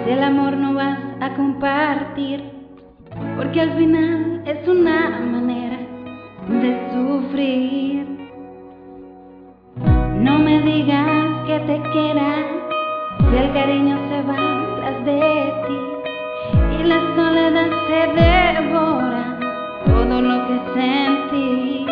si el amor no vas a compartir, porque al final es una manera de sufrir. No me digas que te quieras si el cariño se va tras de ti y la soledad se devora todo lo que sentí.